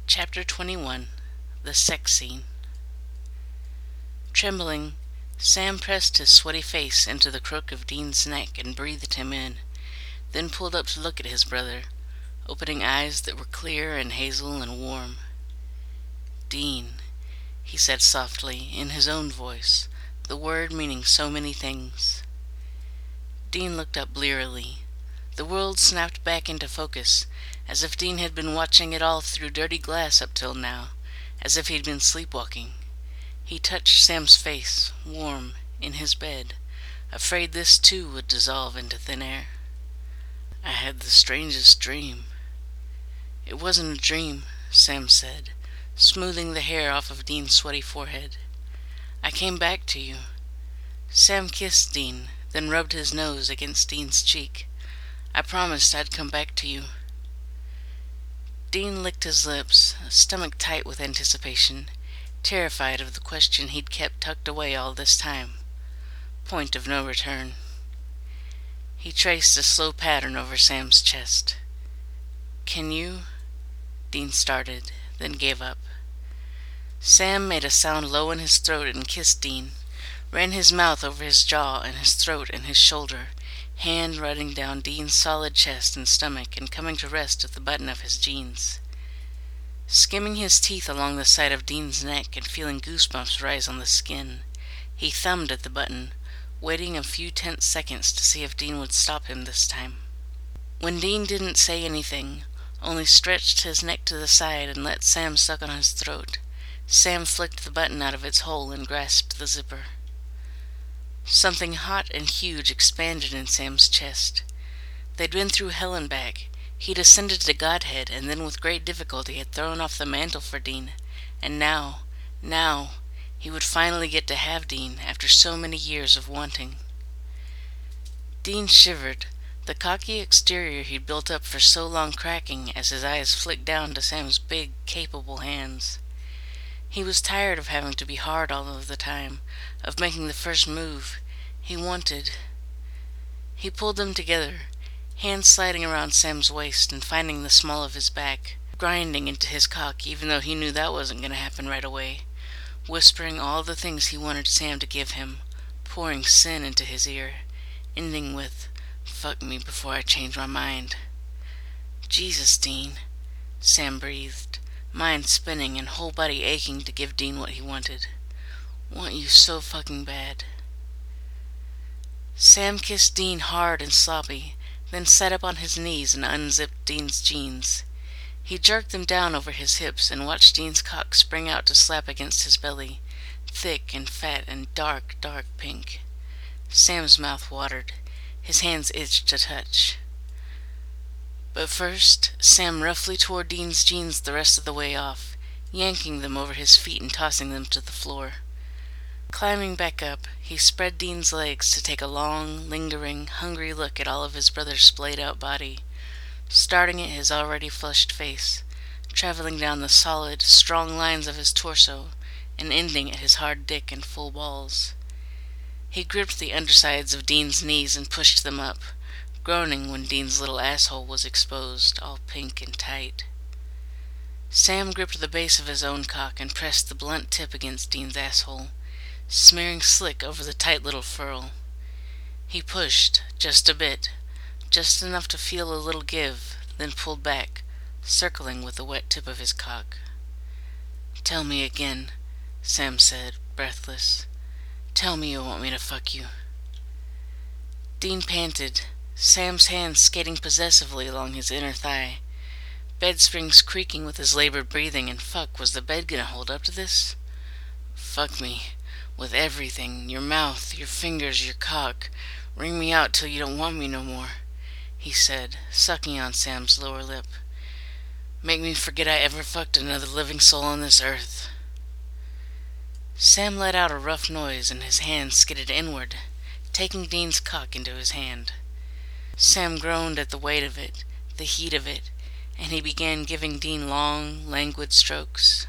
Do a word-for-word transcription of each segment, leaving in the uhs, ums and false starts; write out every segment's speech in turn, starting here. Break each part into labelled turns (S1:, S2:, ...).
S1: Chapter twenty-one. The Sex Scene. Trembling, Sam pressed his sweaty face into the crook of Dean's neck and breathed him in, then pulled up to look at his brother, opening eyes that were clear and hazel and warm. "Dean," he said softly, in his own voice, the word meaning so many things. Dean looked up blearily. The world snapped back into focus, as if Dean had been watching it all through dirty glass up till now, as if he'd been sleepwalking. He touched Sam's face, warm, in his bed, afraid this too would dissolve into thin air. "I had the strangest dream." "It wasn't a dream," Sam said, smoothing the hair off of Dean's sweaty forehead. "I came back to you." Sam kissed Dean, then rubbed his nose against Dean's cheek. "I promised I'd come back to you." Dean licked his lips, stomach tight with anticipation, terrified of the question he'd kept tucked away all this time. Point of no return. He traced a slow pattern over Sam's chest. "Can you?" Dean started, then gave up. Sam made a sound low in his throat and kissed Dean, ran his mouth over his jaw and his throat and his shoulder, hand running down Dean's solid chest and stomach and coming to rest at the button of his jeans. Skimming his teeth along the side of Dean's neck and feeling goosebumps rise on the skin, he thumbed at the button, waiting a few tense seconds to see if Dean would stop him this time. When Dean didn't say anything, only stretched his neck to the side and let Sam suck on his throat, Sam flicked the button out of its hole and grasped the zipper. Something hot and huge expanded in Sam's chest. They'd been through hell and back. He'd ascended to Godhead, and then with great difficulty had thrown off the mantle for Dean. And now, now, he would finally get to have Dean after so many years of wanting. Dean shivered, the cocky exterior he'd built up for so long cracking as his eyes flicked down to Sam's big, capable hands. He was tired of having to be hard all of the time, of making the first move. He wanted. He pulled them together, hands sliding around Sam's waist and finding the small of his back, grinding into his cock even though he knew that wasn't going to happen right away, whispering all the things he wanted Sam to give him, pouring sin into his ear, ending with, "Fuck me before I change my mind." "Jesus, Dean," Sam breathed, mind spinning and whole body aching to give Dean what he wanted. "Want you so fucking bad." Sam kissed Dean hard and sloppy, then sat up on his knees and unzipped Dean's jeans. He jerked them down over his hips and watched Dean's cock spring out to slap against his belly, thick and fat and dark, dark pink. Sam's mouth watered. His hands itched to touch. But first, Sam roughly tore Dean's jeans the rest of the way off, yanking them over his feet and tossing them to the floor. Climbing back up, he spread Dean's legs to take a long, lingering, hungry look at all of his brother's splayed-out body, starting at his already flushed face, traveling down the solid, strong lines of his torso, and ending at his hard dick and full balls. He gripped the undersides of Dean's knees and pushed them up, groaning when Dean's little asshole was exposed, all pink and tight. Sam gripped the base of his own cock and pressed the blunt tip against Dean's asshole, smearing slick over the tight little furl. He pushed, just a bit, just enough to feel a little give, then pulled back, circling with the wet tip of his cock. "Tell me again," Sam said, breathless. "Tell me you want me to fuck you." Dean panted, Sam's hands skating possessively along his inner thigh, bed springs creaking with his labored breathing, and fuck, was the bed gonna hold up to this? "Fuck me. With everything, your mouth, your fingers, your cock. Wring me out till you don't want me no more," he said, sucking on Sam's lower lip. "Make me forget I ever fucked another living soul on this earth." Sam let out a rough noise and his hand skidded inward, taking Dean's cock into his hand. Sam groaned at the weight of it, the heat of it, and he began giving Dean long, languid strokes.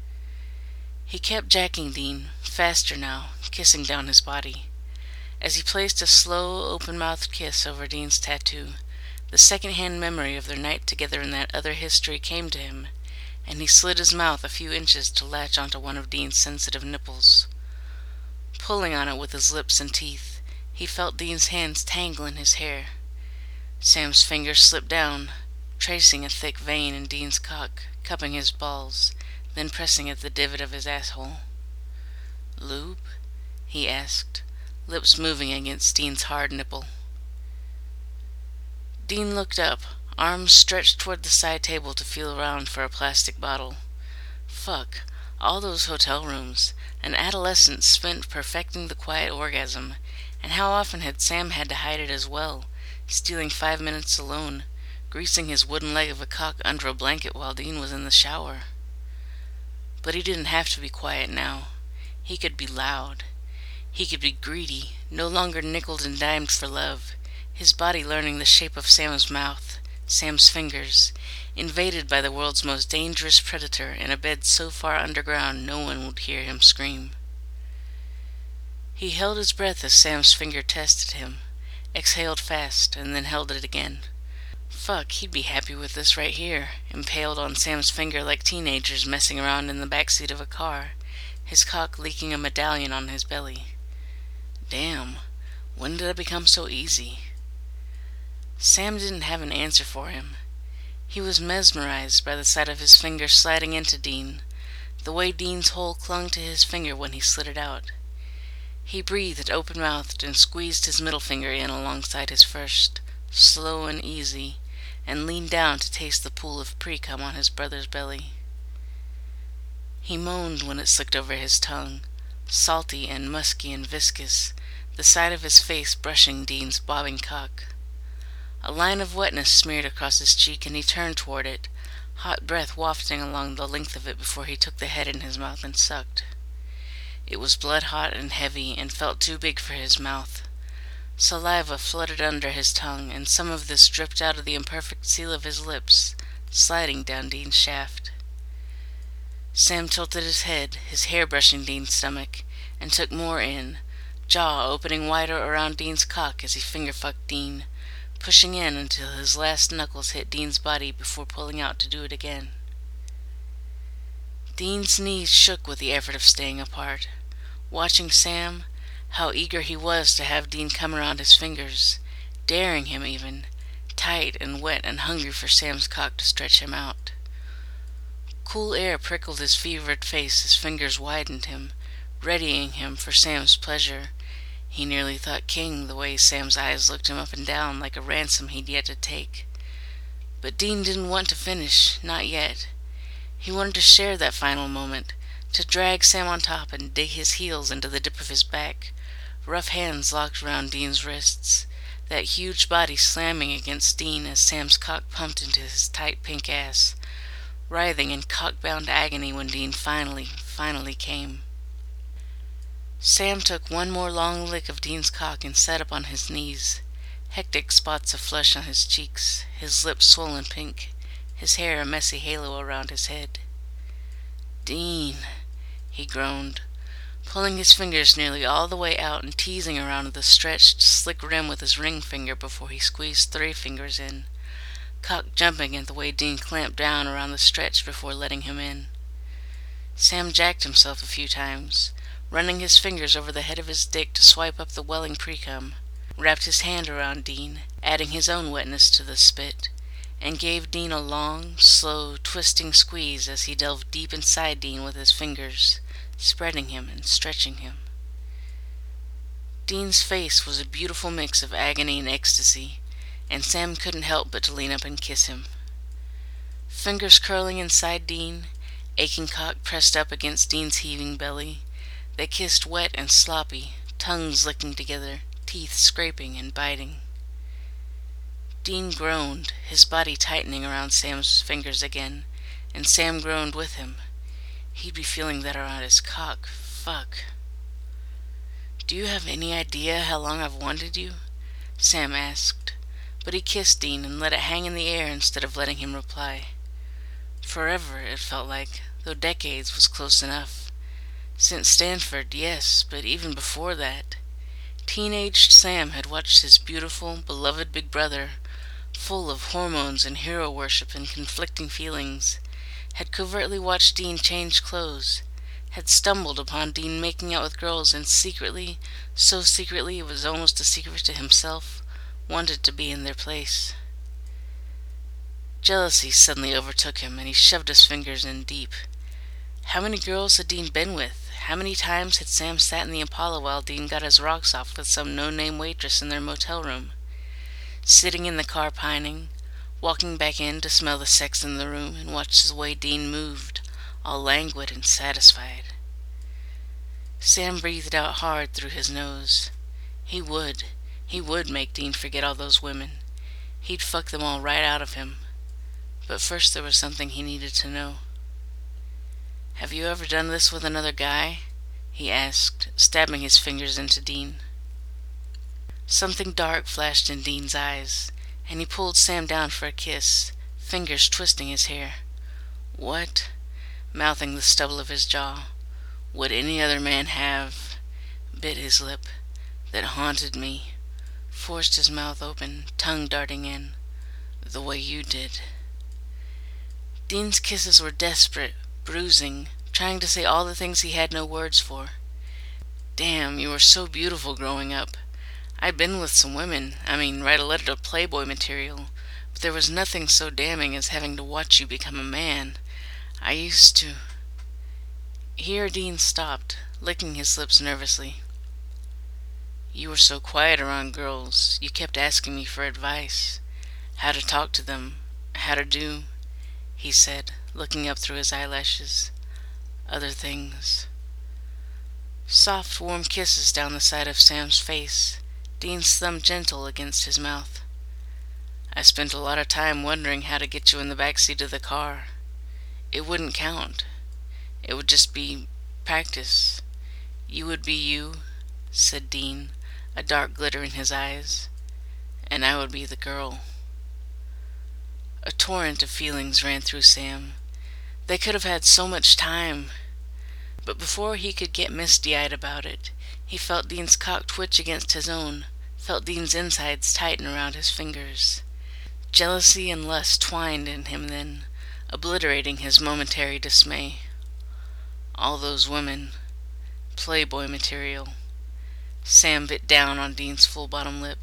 S1: He kept jacking Dean, faster now, kissing down his body. As he placed a slow, open-mouthed kiss over Dean's tattoo, the second-hand memory of their night together in that other history came to him, and he slid his mouth a few inches to latch onto one of Dean's sensitive nipples. Pulling on it with his lips and teeth, he felt Dean's hands tangle in his hair. Sam's fingers slipped down, tracing a thick vein in Dean's cock, cupping his balls, then pressing at the divot of his asshole. "Lube?" he asked, lips moving against Dean's hard nipple. Dean looked up, arms stretched toward the side table to feel around for a plastic bottle. Fuck, all those hotel rooms, an adolescence spent perfecting the quiet orgasm, and how often had Sam had to hide it as well, stealing five minutes alone, greasing his wooden leg of a cock under a blanket while Dean was in the shower. But he didn't have to be quiet now. He could be loud. He could be greedy, no longer nickeled and dimed for love, his body learning the shape of Sam's mouth, Sam's fingers, invaded by the world's most dangerous predator in a bed so far underground no one would hear him scream. He held his breath as Sam's finger tested him, exhaled fast, and then held it again. Fuck, he'd be happy with this right here, impaled on Sam's finger like teenagers messing around in the backseat of a car, his cock leaking a medallion on his belly. Damn, when did it become so easy? Sam didn't have an answer for him. He was mesmerized by the sight of his finger sliding into Dean, the way Dean's hole clung to his finger when he slid it out. He breathed open-mouthed and squeezed his middle finger in alongside his first, slow and easy, and leaned down to taste the pool of pre-cum on his brother's belly. He moaned when it slicked over his tongue, salty and musky and viscous, the side of his face brushing Dean's bobbing cock. A line of wetness smeared across his cheek, and he turned toward it, hot breath wafting along the length of it before he took the head in his mouth and sucked. It was blood-hot and heavy and felt too big for his mouth. Saliva flooded under his tongue, and some of this dripped out of the imperfect seal of his lips, sliding down Dean's shaft. Sam tilted his head, his hair brushing Dean's stomach, and took more in, jaw opening wider around Dean's cock as he finger-fucked Dean, pushing in until his last knuckles hit Dean's body before pulling out to do it again. Dean's knees shook with the effort of staying apart. Watching Sam, how eager he was to have Dean come around his fingers, daring him even, tight and wet and hungry for Sam's cock to stretch him out. Cool air prickled his fevered face as fingers widened him, readying him for Sam's pleasure. He nearly thought king the way Sam's eyes looked him up and down like a ransom he'd yet to take. But Dean didn't want to finish, not yet. He wanted to share that final moment, to drag Sam on top and dig his heels into the dip of his back, rough hands locked around Dean's wrists, that huge body slamming against Dean as Sam's cock pumped into his tight pink ass, writhing in cock-bound agony when Dean finally, finally came. Sam took one more long lick of Dean's cock and sat up on his knees, hectic spots of flush on his cheeks, his lips swollen pink, his hair a messy halo around his head. "Dean," he groaned, pulling his fingers nearly all the way out and teasing around the stretched, slick rim with his ring finger before he squeezed three fingers in, cock jumping at the way Dean clamped down around the stretch before letting him in. Sam jacked himself a few times, running his fingers over the head of his dick to swipe up the welling pre-cum, wrapped his hand around Dean, adding his own wetness to the spit, and gave Dean a long, slow, twisting squeeze as he delved deep inside Dean with his fingers, spreading him and stretching him. Dean's face was a beautiful mix of agony and ecstasy, and Sam couldn't help but to lean up and kiss him. Fingers curling inside Dean, aching cock pressed up against Dean's heaving belly, they kissed wet and sloppy, tongues licking together, teeth scraping and biting. Dean groaned, his body tightening around Sam's fingers again, and Sam groaned with him. He'd be feeling that around his cock. Fuck. "Do you have any idea how long I've wanted you?" Sam asked, but he kissed Dean and let it hang in the air instead of letting him reply. Forever, it felt like, though decades was close enough. Since Stanford, yes, but even before that. Teenaged Sam had watched his beautiful, beloved big brother, full of hormones and hero worship and conflicting feelings, had covertly watched Dean change clothes, had stumbled upon Dean making out with girls, and secretly, so secretly it was almost a secret to himself, wanted to be in their place. Jealousy suddenly overtook him, and he shoved his fingers in deep. How many girls had Dean been with? How many times had Sam sat in the Impala while Dean got his rocks off with some no-name waitress in their motel room? Sitting in the car pining, walking back in to smell the sex in the room and watch the way Dean moved, all languid and satisfied. Sam breathed out hard through his nose. He would, he would make Dean forget all those women. He'd fuck them all right out of him. But first there was something he needed to know. "Have you ever done this with another guy?" he asked, stabbing his fingers into Dean. Something dark flashed in Dean's eyes, and he pulled Sam down for a kiss, fingers twisting his hair. "What," mouthing the stubble of his jaw, "would any other man have," bit his lip, "that haunted me, forced his mouth open, tongue darting in, the way you did?" Dean's kisses were desperate, bruising, trying to say all the things he had no words for. "Damn, you were so beautiful growing up. I'd been with some women, I mean, write a letter to Playboy material, but there was nothing so damning as having to watch you become a man. I used to—" Here Dean stopped, licking his lips nervously. "You were so quiet around girls. You kept asking me for advice. How to talk to them, how to do," he said, looking up through his eyelashes, "other things." Soft, warm kisses down the side of Sam's face, Dean's thumb gentle against his mouth. "I spent a lot of time wondering how to get you in the back seat of the car. It wouldn't count. It would just be practice. You would be you," said Dean, a dark glitter in his eyes, "and I would be the girl." A torrent of feelings ran through Sam. They could have had so much time. But before he could get misty-eyed about it, he felt Dean's cock twitch against his own, felt Dean's insides tighten around his fingers. Jealousy and lust twined in him then, obliterating his momentary dismay. All those women. Playboy material. Sam bit down on Dean's full bottom lip.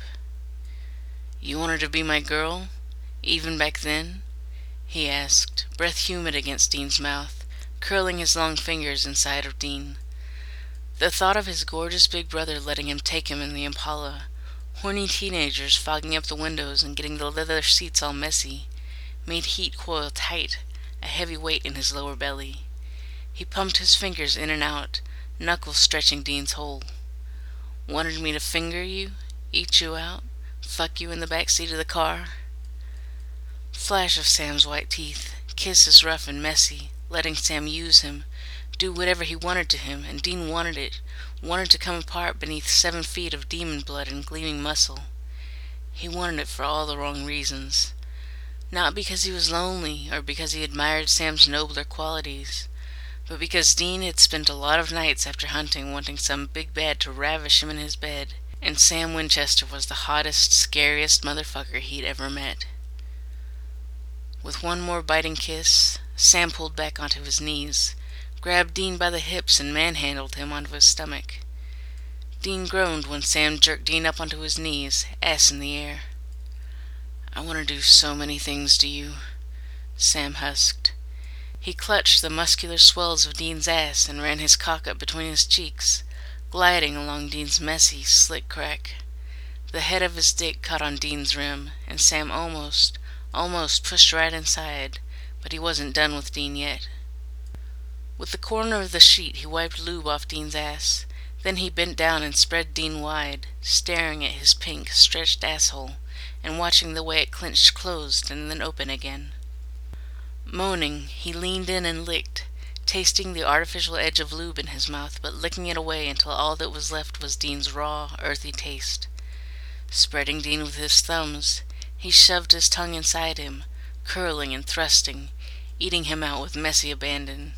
S1: "You wanted to be my girl? Even back then?" he asked, breath humid against Dean's mouth, curling his long fingers inside of Dean. The thought of his gorgeous big brother letting him take him in the Impala, horny teenagers fogging up the windows and getting the leather seats all messy, made heat coil tight, a heavy weight in his lower belly. He pumped his fingers in and out, knuckles stretching Dean's hole. "Wanted me to finger you, eat you out, fuck you in the back seat of the car?" Flash of Sam's white teeth, kisses rough and messy, letting Sam use him, do whatever he wanted to him, and Dean wanted it, wanted to come apart beneath seven feet of demon blood and gleaming muscle. He wanted it for all the wrong reasons. Not because he was lonely, or because he admired Sam's nobler qualities, but because Dean had spent a lot of nights after hunting wanting some big bad to ravish him in his bed, and Sam Winchester was the hottest, scariest motherfucker he'd ever met. With one more biting kiss, Sam pulled back onto his knees, grabbed Dean by the hips and manhandled him onto his stomach. Dean groaned when Sam jerked Dean up onto his knees, ass in the air. "I want to do so many things to you," Sam husked. He clutched the muscular swells of Dean's ass and ran his cock up between his cheeks, gliding along Dean's messy, slick crack. The head of his dick caught on Dean's rim, and Sam almost, almost pushed right inside, but he wasn't done with Dean yet. With the corner of the sheet he wiped lube off Dean's ass. Then he bent down and spread Dean wide, staring at his pink, stretched asshole, and watching the way it clenched closed and then open again. Moaning, he leaned in and licked, tasting the artificial edge of lube in his mouth, but licking it away until all that was left was Dean's raw, earthy taste. Spreading Dean with his thumbs, he shoved his tongue inside him, curling and thrusting, eating him out with messy abandon.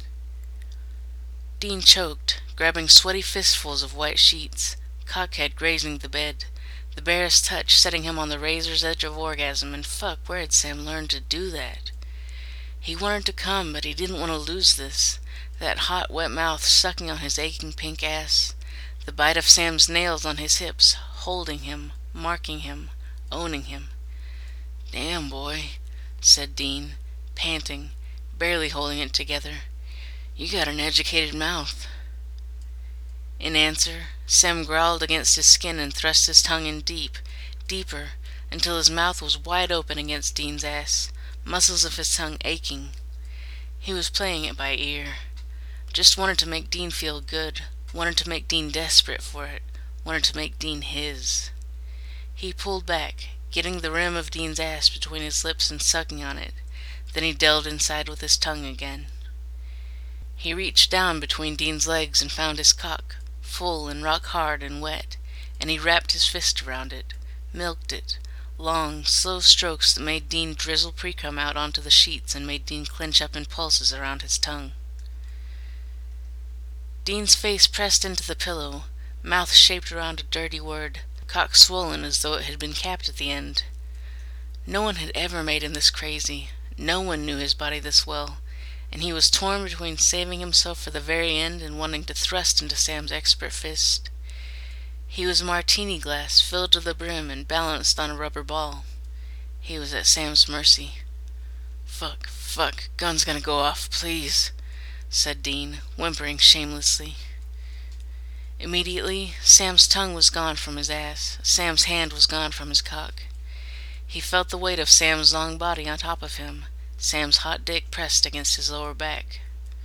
S1: Dean choked, grabbing sweaty fistfuls of white sheets, cockhead grazing the bed, the barest touch setting him on the razor's edge of orgasm, and fuck, where had Sam learned to do that? He wanted to come, but he didn't want to lose this. That hot, wet mouth sucking on his aching pink ass. The bite of Sam's nails on his hips, holding him, marking him, owning him. "Damn, boy," said Dean, panting, barely holding it together. "You got an educated mouth." In answer, Sam growled against his skin and thrust his tongue in deep, deeper, until his mouth was wide open against Dean's ass, muscles of his tongue aching. He was playing it by ear. Just wanted to make Dean feel good, wanted to make Dean desperate for it, wanted to make Dean his. He pulled back, getting the rim of Dean's ass between his lips and sucking on it. Then he delved inside with his tongue again. He reached down between Dean's legs and found his cock, full and rock hard and wet, and he wrapped his fist around it, milked it, long, slow strokes that made Dean drizzle pre-cum out onto the sheets and made Dean clench up in pulses around his tongue. Dean's face pressed into the pillow, mouth shaped around a dirty word, cock swollen as though it had been capped at the end. No one had ever made him this crazy. No one knew his body this well, and he was torn between saving himself for the very end and wanting to thrust into Sam's expert fist. He was a martini glass filled to the brim and balanced on a rubber ball. He was at Sam's mercy. "Fuck, fuck, gun's gonna go off, please," said Dean, whimpering shamelessly. Immediately, Sam's tongue was gone from his ass. Sam's hand was gone from his cock. He felt the weight of Sam's long body on top of him, Sam's hot dick pressed against his lower back.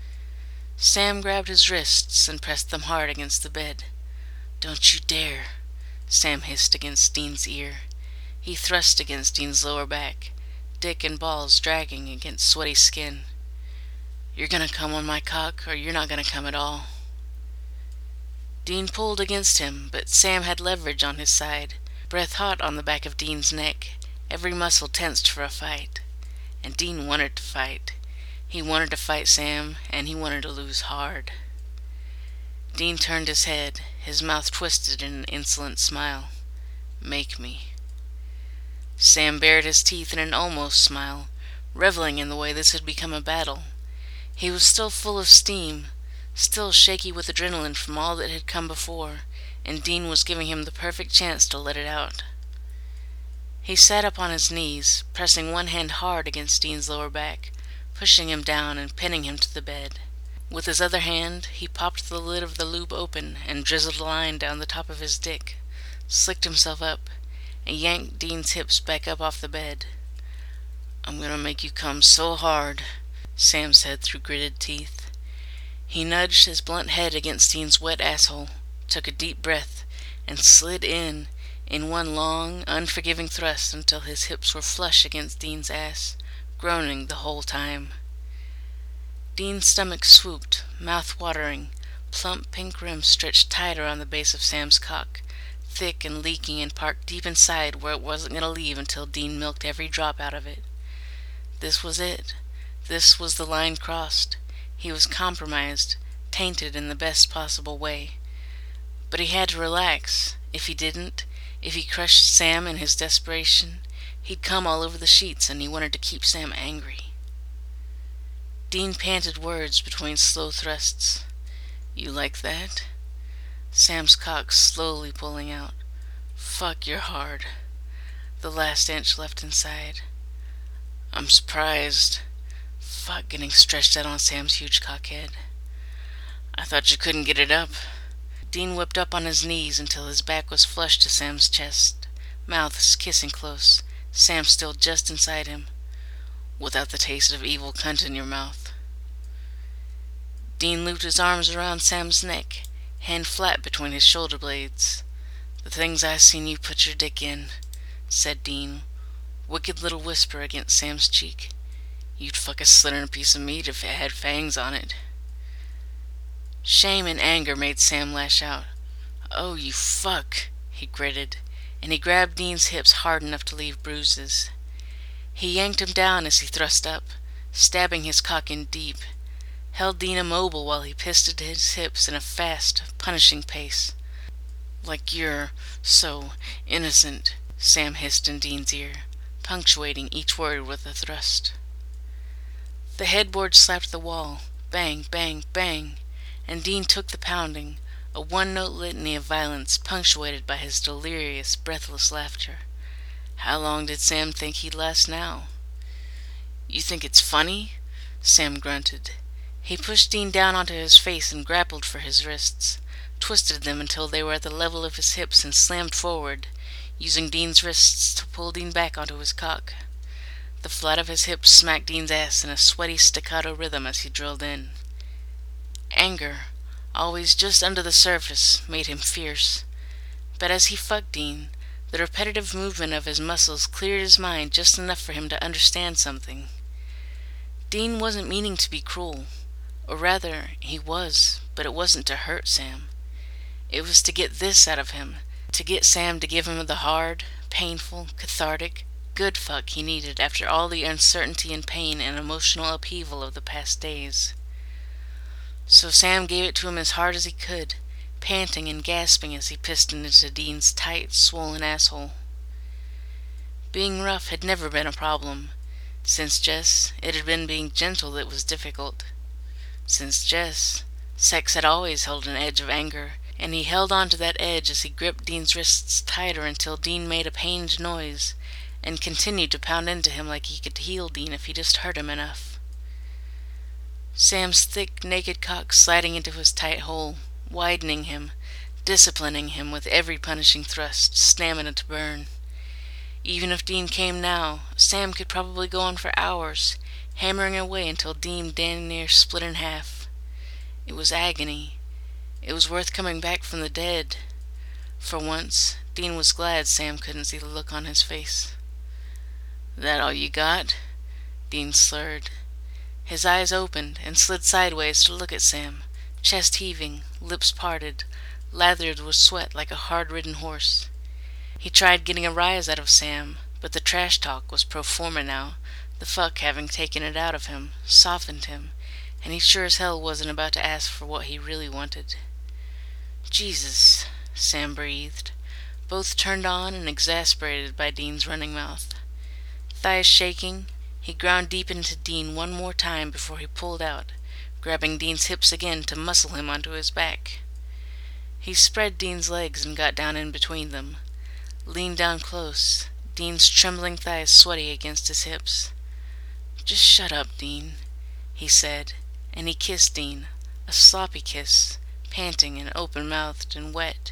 S1: Sam grabbed his wrists and pressed them hard against the bed. "Don't you dare," Sam hissed against Dean's ear. He thrust against Dean's lower back, dick and balls dragging against sweaty skin. "You're gonna come on my cock, or you're not gonna come at all." Dean pulled against him, but Sam had leverage on his side, breath hot on the back of Dean's neck, every muscle tensed for a fight. And Dean wanted to fight. He wanted to fight Sam, and he wanted to lose hard. Dean turned his head, his mouth twisted in an insolent smile. "Make me." Sam bared his teeth in an almost smile, reveling in the way this had become a battle. He was still full of steam, still shaky with adrenaline from all that had come before, and Dean was giving him the perfect chance to let it out. He sat up on his knees, pressing one hand hard against Dean's lower back, pushing him down and pinning him to the bed. With his other hand, he popped the lid of the lube open and drizzled a line down the top of his dick, slicked himself up, and yanked Dean's hips back up off the bed. "I'm gonna make you come so hard," Sam said through gritted teeth. He nudged his blunt head against Dean's wet asshole, took a deep breath, and slid in, in one long, unforgiving thrust until his hips were flush against Dean's ass, groaning the whole time. Dean's stomach swooped, mouth watering, plump pink rim stretched tighter on the base of Sam's cock, thick and leaking and parked deep inside where it wasn't going to leave until Dean milked every drop out of it. This was it. This was the line crossed. He was compromised, tainted in the best possible way. But he had to relax. If he didn't, if he crushed Sam in his desperation, he'd come all over the sheets, and he wanted to keep Sam angry. Dean panted words between slow thrusts. "You like that?" Sam's cock slowly pulling out. "Fuck, you're hard." The last inch left inside. "I'm surprised." Fuck, getting stretched out on Sam's huge cockhead. "I thought you couldn't get it up." Dean whipped up on his knees until his back was flush to Sam's chest, mouths kissing close, Sam still just inside him, without the taste of evil cunt in your mouth. Dean looped his arms around Sam's neck, hand flat between his shoulder blades. "The things I seen you put your dick in," said Dean, wicked little whisper against Sam's cheek. "You'd fuck a slitterin' piece of meat if it had fangs on it." Shame and anger made Sam lash out. "Oh, you fuck," he gritted, and he grabbed Dean's hips hard enough to leave bruises. He yanked him down as he thrust up, stabbing his cock in deep, held Dean immobile while he pisted his hips in a fast, punishing pace. "Like you're so innocent," Sam hissed in Dean's ear, punctuating each word with a thrust. The headboard slapped the wall. Bang, bang, bang. And Dean took the pounding, a one-note litany of violence punctuated by his delirious, breathless laughter. How long did Sam think he'd last now? "You think it's funny?" Sam grunted. He pushed Dean down onto his face and grappled for his wrists, twisted them until they were at the level of his hips and slammed forward, using Dean's wrists to pull Dean back onto his cock. The flat of his hips smacked Dean's ass in a sweaty staccato rhythm as he drilled in. Anger, always just under the surface, made him fierce. But as he fucked Dean, the repetitive movement of his muscles cleared his mind just enough for him to understand something. Dean wasn't meaning to be cruel. Or rather, he was, but it wasn't to hurt Sam. It was to get this out of him, to get Sam to give him the hard, painful, cathartic, good fuck he needed after all the uncertainty and pain and emotional upheaval of the past days. So Sam gave it to him as hard as he could, panting and gasping as he pistoned into Dean's tight, swollen asshole. Being rough had never been a problem. Since Jess, it had been being gentle that was difficult. Since Jess, sex had always held an edge of anger, and he held on to that edge as he gripped Dean's wrists tighter until Dean made a pained noise, and continued to pound into him like he could heal Dean if he just hurt him enough. Sam's thick, naked cock sliding into his tight hole, widening him, disciplining him with every punishing thrust, stamina to burn. Even if Dean came now, Sam could probably go on for hours, hammering away until Dean damn near split in half. It was agony. It was worth coming back from the dead. For once, Dean was glad Sam couldn't see the look on his face. "That all you got?" Dean slurred. His eyes opened and slid sideways to look at Sam, chest heaving, lips parted, lathered with sweat like a hard-ridden horse. He tried getting a rise out of Sam, but the trash talk was pro forma now, the fuck having taken it out of him, softened him, and he sure as hell wasn't about to ask for what he really wanted. "Jesus," Sam breathed, both turned on and exasperated by Dean's running mouth. Thighs shaking, he ground deep into Dean one more time before he pulled out, grabbing Dean's hips again to muscle him onto his back. He spread Dean's legs and got down in between them, leaned down close, Dean's trembling thighs sweaty against his hips. "Just shut up, Dean," he said, and he kissed Dean, a sloppy kiss, panting and open-mouthed and wet.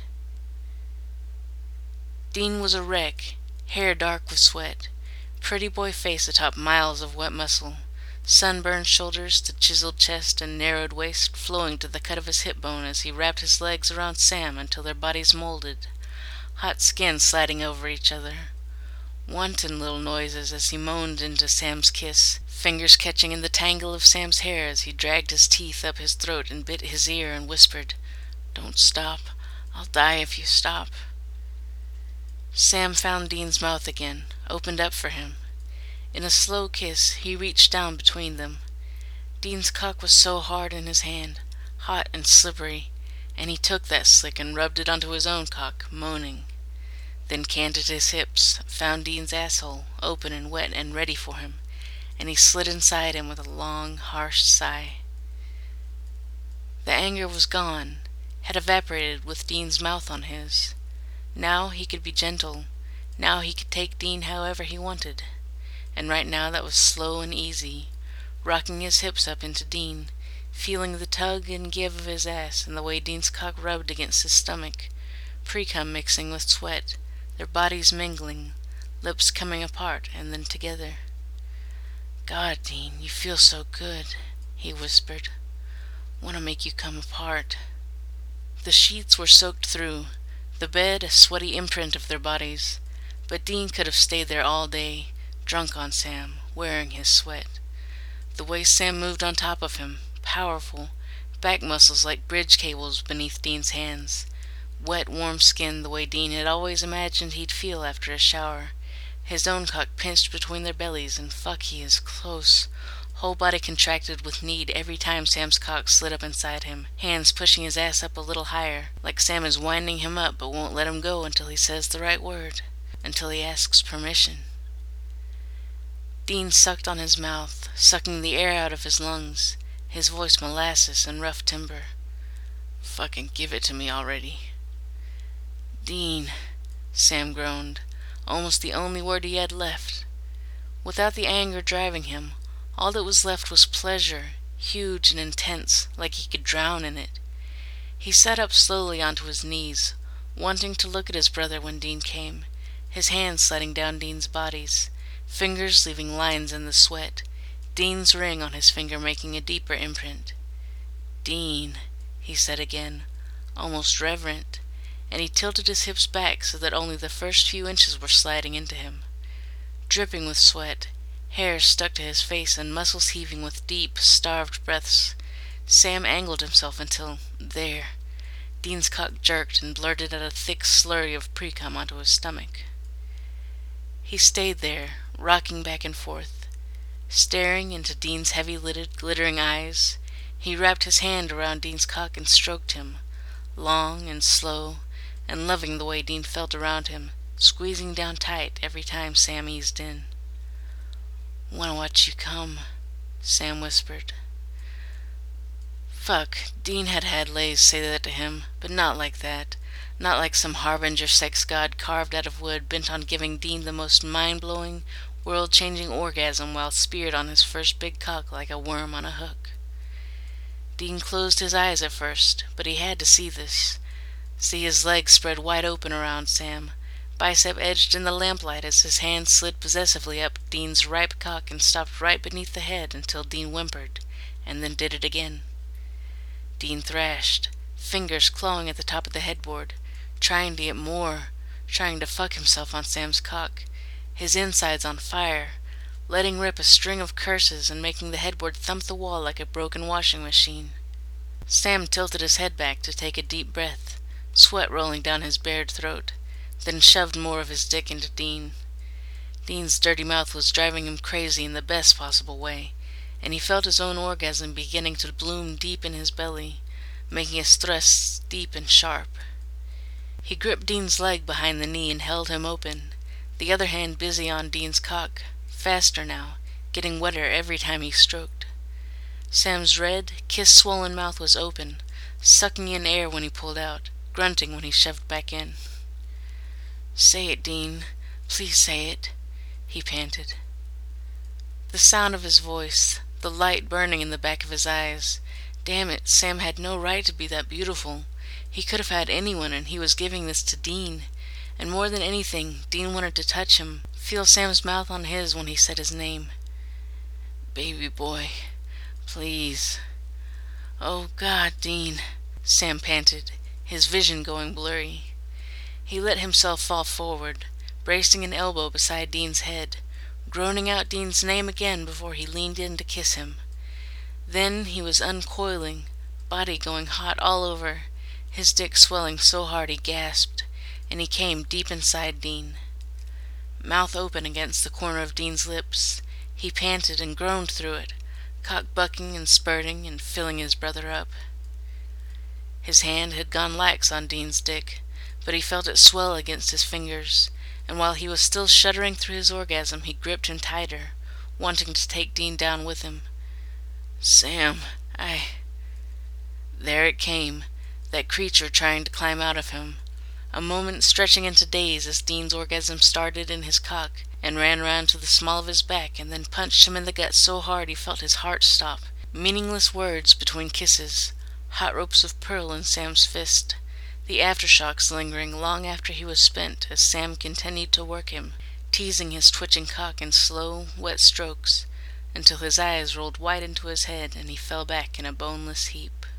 S1: Dean was a wreck, hair dark with sweat, pretty boy face atop miles of wet muscle, sunburned shoulders to chiseled chest and narrowed waist flowing to the cut of his hip bone as he wrapped his legs around Sam until their bodies molded, hot skin sliding over each other. Wanton little noises as he moaned into Sam's kiss, fingers catching in the tangle of Sam's hair as he dragged his teeth up his throat and bit his ear and whispered, "Don't stop. I'll die if you stop." Sam found Dean's mouth again, opened up for him. In a slow kiss, he reached down between them. Dean's cock was so hard in his hand, hot and slippery, and he took that slick and rubbed it onto his own cock, moaning. Then canted his hips, found Dean's asshole, open and wet and ready for him, and he slid inside him with a long, harsh sigh. The anger was gone, had evaporated with Dean's mouth on his. Now he could be gentle. Now he could take Dean however he wanted. And right now that was slow and easy, rocking his hips up into Dean, feeling the tug and give of his ass and the way Dean's cock rubbed against his stomach, pre-cum mixing with sweat, their bodies mingling, lips coming apart and then together. "God, Dean, you feel so good," he whispered. "Want to make you come apart." The sheets were soaked through, the bed a sweaty imprint of their bodies, but Dean could have stayed there all day, drunk on Sam, wearing his sweat. The way Sam moved on top of him, powerful, back muscles like bridge cables beneath Dean's hands, wet, warm skin the way Dean had always imagined he'd feel after a shower, his own cock pinched between their bellies, and fuck, he is close, whole body contracted with need every time Sam's cock slid up inside him, hands pushing his ass up a little higher, like Sam is winding him up but won't let him go until he says the right word, until he asks permission. Dean sucked on his mouth, sucking the air out of his lungs, his voice molasses and rough timber. "Fucking give it to me already." "Dean," Sam groaned, almost the only word he had left. Without the anger driving him, all that was left was pleasure, huge and intense, like he could drown in it. He sat up slowly onto his knees, wanting to look at his brother when Dean came, his hands sliding down Dean's bodies, fingers leaving lines in the sweat, Dean's ring on his finger making a deeper imprint. "Dean," he said again, almost reverent, and he tilted his hips back so that only the first few inches were sliding into him. Dripping with sweat, hair stuck to his face and muscles heaving with deep, starved breaths, Sam angled himself until, there, Dean's cock jerked and blurted out a thick slurry of pre-cum onto his stomach. He stayed there, rocking back and forth. Staring into Dean's heavy-lidded, glittering eyes, he wrapped his hand around Dean's cock and stroked him, long and slow, and loving the way Dean felt around him, squeezing down tight every time Sam eased in. "Wanna watch you come," Sam whispered. Fuck, Dean had had Lays say that to him, but not like that. Not like some harbinger sex god carved out of wood bent on giving Dean the most mind-blowing, world-changing orgasm while speared on his first big cock like a worm on a hook. Dean closed his eyes at first, but he had to see this. See his legs spread wide open around Sam, bicep edged in the lamplight as his hand slid possessively up Dean's ripe cock and stopped right beneath the head until Dean whimpered, and then did it again. Dean thrashed, fingers clawing at the top of the headboard, trying to get more, trying to fuck himself on Sam's cock, his insides on fire, letting rip a string of curses and making the headboard thump the wall like a broken washing machine. Sam tilted his head back to take a deep breath, sweat rolling down his bared throat, then shoved more of his dick into Dean. Dean's dirty mouth was driving him crazy in the best possible way, and he felt his own orgasm beginning to bloom deep in his belly, making his thrusts deep and sharp. He gripped Dean's leg behind the knee and held him open, the other hand busy on Dean's cock, faster now, getting wetter every time he stroked. Sam's red, kiss-swollen mouth was open, sucking in air when he pulled out, grunting when he shoved back in. "Say it, Dean. Please say it," he panted. The sound of his voice, the light burning in the back of his eyes. Damn it, Sam had no right to be that beautiful. He could have had anyone, and he was giving this to Dean. And more than anything, Dean wanted to touch him, feel Sam's mouth on his when he said his name. "Baby boy, please." "Oh, God, Dean," Sam panted, his vision going blurry. He let himself fall forward, bracing an elbow beside Dean's head, groaning out Dean's name again before he leaned in to kiss him. Then he was uncoiling, body going hot all over, his dick swelling so hard he gasped, and he came deep inside Dean. Mouth open against the corner of Dean's lips, he panted and groaned through it, cock bucking and spurting and filling his brother up. His hand had gone lax on Dean's dick, but he felt it swell against his fingers, and while he was still shuddering through his orgasm, he gripped him tighter, wanting to take Dean down with him. "Sam, I..." There it came, that creature trying to climb out of him, a moment stretching into days as Dean's orgasm started in his cock and ran round to the small of his back and then punched him in the gut so hard he felt his heart stop. Meaningless words between kisses, hot ropes of pearl in Sam's fist, the aftershocks lingering long after he was spent as Sam continued to work him, teasing his twitching cock in slow, wet strokes, until his eyes rolled wide into his head and he fell back in a boneless heap.